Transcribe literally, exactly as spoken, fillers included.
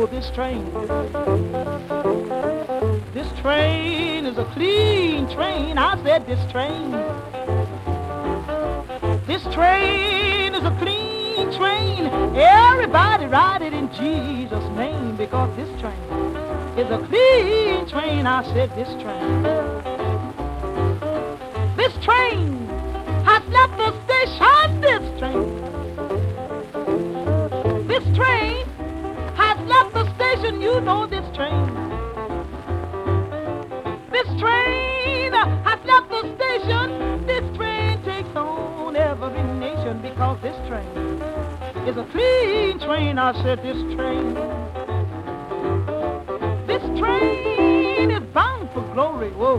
know this train. This train is a clean train. I said this train. This train is a clean train. Everybody ride it in Jesus' name, because this train is a clean train. I said this train. This train has left the station. This train. This train has left the station. You know this train. This train has left the station. This train takes on every nation, because this train is a clean train. I said this train. This train is bound for glory. Whoa.